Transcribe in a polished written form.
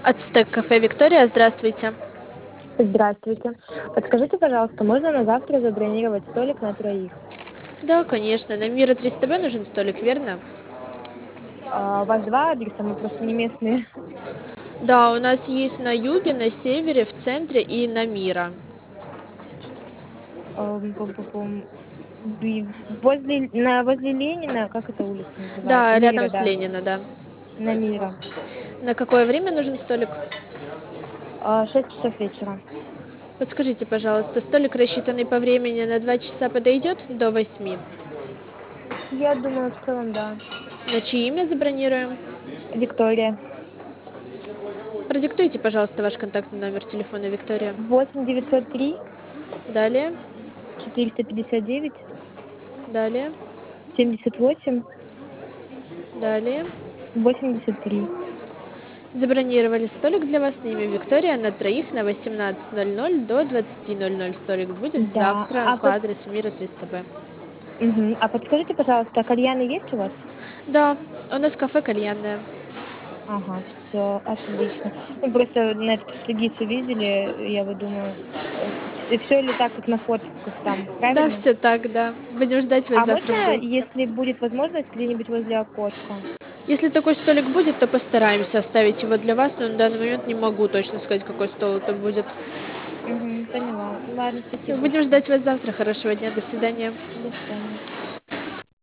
Ацтек кафе Виктория, здравствуйте. Здравствуйте. Подскажите, пожалуйста, можно на завтра забронировать столик на троих? Да, конечно, на Мира 300Б нужен столик, верно? У вас два адреса, мы просто не местные. Да, у нас есть на юге, на севере, в центре и на Мира. Пум-пум. Возле Ленина, как эта улица называется? Да, Мира, рядом с да. Ленина, да. На Мира. На какое время нужен столик? 6 часов вечера. Подскажите, пожалуйста, столик, рассчитанный по времени на 2 часа, подойдет до 8? Я думаю, в целом, да. На чье имя забронируем? Виктория. Продиктуйте, пожалуйста, ваш контактный номер телефона, Виктория. 8 903 Далее, 459 далее, 78 далее. 83. Забронировали столик для вас на имя Виктория на троих на 18:00 до 20:00. Столик будет Да. завтра по адресу Мира 300Б. А подскажите, пожалуйста, кальяны есть у вас? Да, у нас кафе кальянное. Ага, все, отлично. Ну, просто на эту экспедицию видели, я вот думаю, все ли так, как на фотках там, Да, правильно? все так, да. Будем ждать вас А завтра в можно, гости. если будет возможность, где-нибудь возле окошка? Если такой столик будет, то постараемся оставить его для вас, но на данный момент не могу точно сказать, какой стол это будет. Поняла. Ладно, Всё, спасибо будем большое. ждать вас завтра. Хорошего дня, до свидания. До свидания.